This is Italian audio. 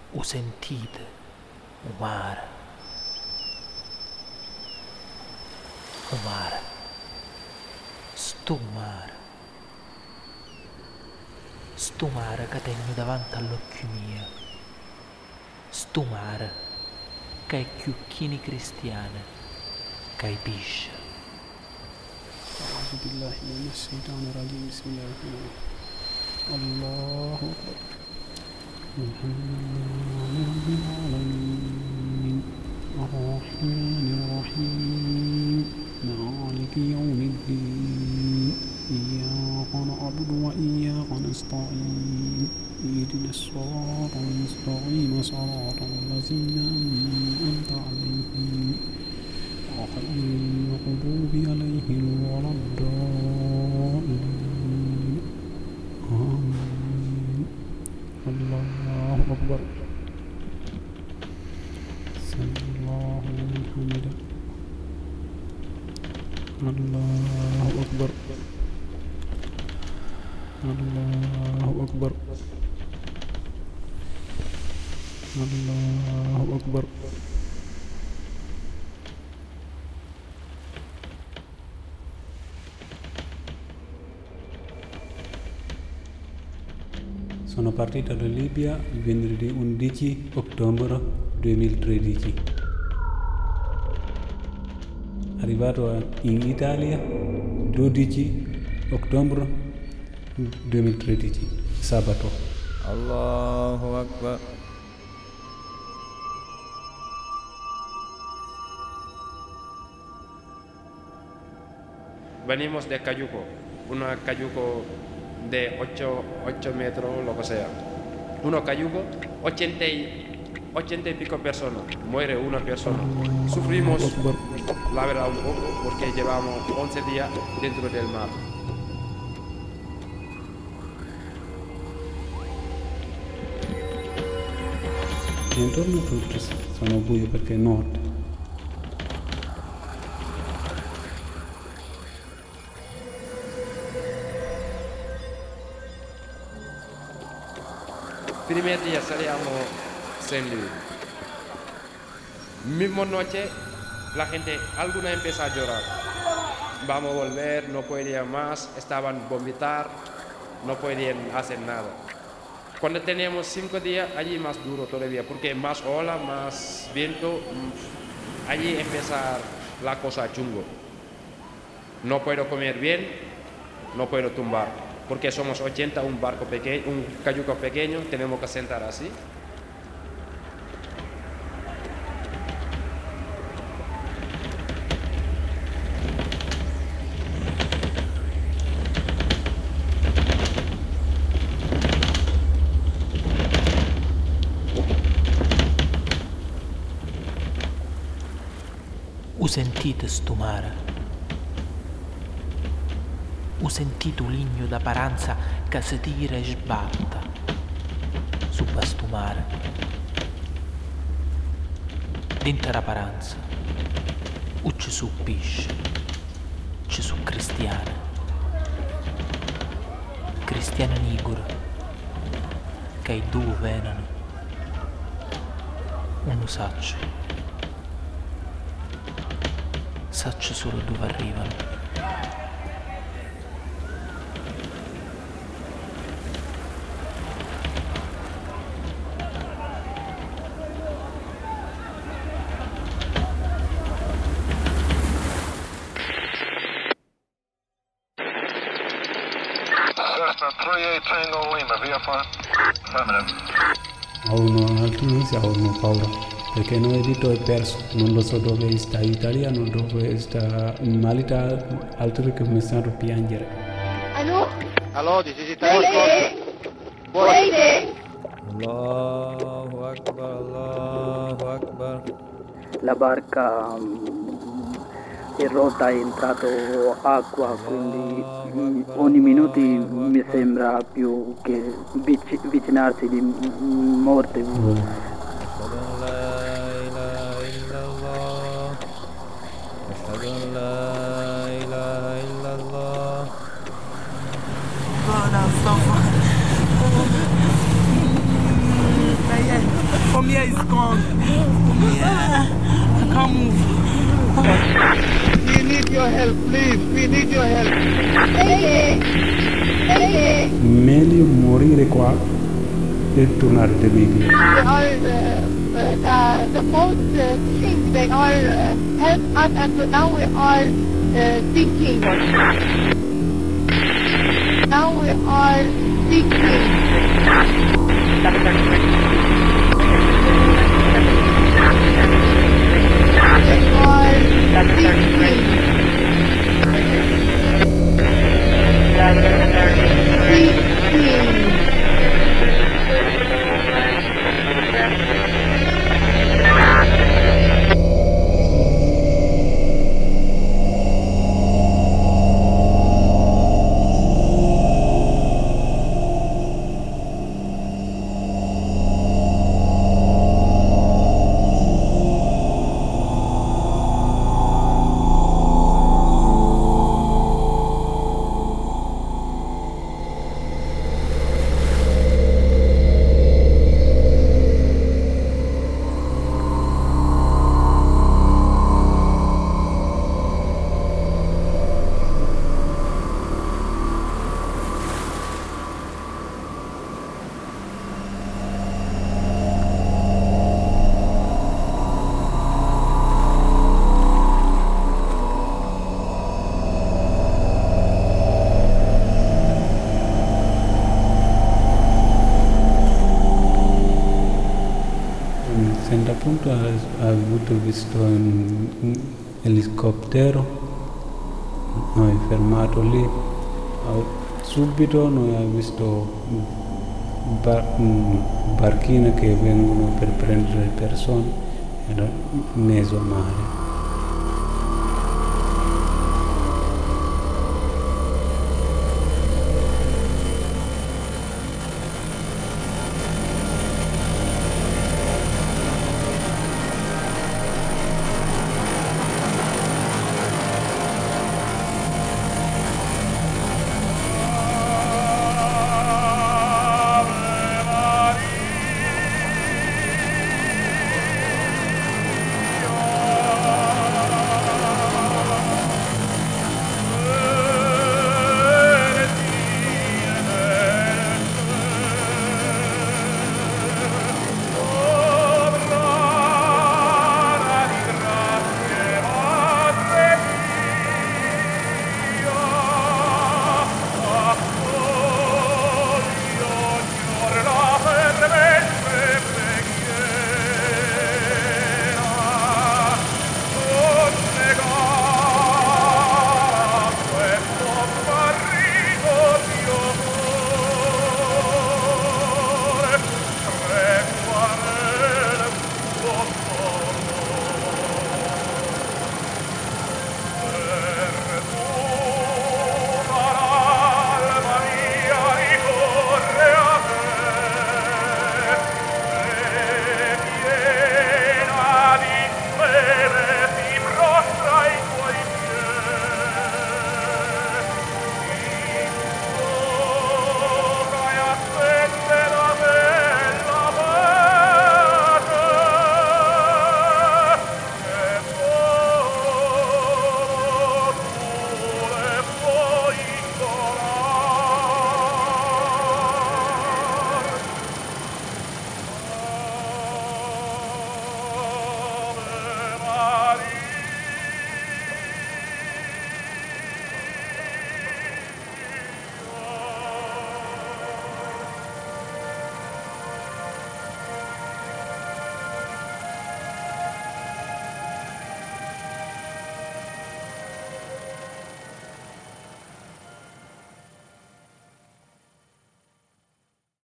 O sentite o mare, sto mare che tengo davanti all'occhio mio, sto mare che è chiucchini cristiane, che è pisce. أعوذ بالله من الشيطان الرجيم بسم الله الرحمن الرحيم الله أكبر الحمد لله رب العالمين الرحمن الرحيم مالك يوم الدين إياك نعبد وإياك نستعين اهدنا الصراط المستقيم صراط الذين أنعمت عليهم غير المغضوب عليهم ولا الضالين آمين الله أكبر سمع الله لمن حمده الله أكبر الله أكبر الله أكبر Sono partito da Libia il venerdì 11 ottobre 2013. Arrivato in Italia 12 ottobre 2013, sabato. Allahu Akbar. Venimos de Cayuco, una Cayuco de 8 metros, lo que sea. Uno Cayuco, 80 y pico personas, muere una persona. Sufrimos, la verdad, un poco, porque llevamos 11 días dentro del mar. Intorno tutti sono buio perché è notte. Primer día salíamos sin luz. Mismo noche, la gente, alguna empezó a llorar. Vamos a volver, no podían más, estaban vomitar, no podían hacer nada. Cuando teníamos 5 días, allí más duro todavía, porque más ola, más viento, allí empieza la cosa chungo. No puedo comer bien, no puedo tumbar. Porque somos 80, un barco pequeño, un cayuco pequeño, tenemos que sentar así. O sentite sto mare? O sentito un ligno da paranza che si tira e sbatta su questo mare. Dentro la paranza o ci su pesce, ci su cristiane nigure che i due vengono, uno saccio solo dove arrivano. Tango Lima, VFR. Affirmative. Altri hanno paura perché non è detto è perso, non lo so dove sta italiano, dove sta in Malta, altri che mi stanno a piangere. Allo, this is Italian Coast. Allahu Akbar, Allahu Akbar. La barca è rotta, è entrato acqua, quindi ogni minuto mi sembra più che avvicinarsi di morte. Ashhadu an la ilaha illallah. Ashhadu an la ilaha illallah. Buona, sto Julia is gone. Yeah, I can't move. We need your help, please. We need your help. Meglio morire qua e tornare da Biblia. The most things they are help us, and now we are thinking. Now we are thinking. Appunto ha avuto visto un elicottero, noi fermato lì, subito noi abbiamo visto barchine che vengono per prendere le persone, era in mezzo al mare.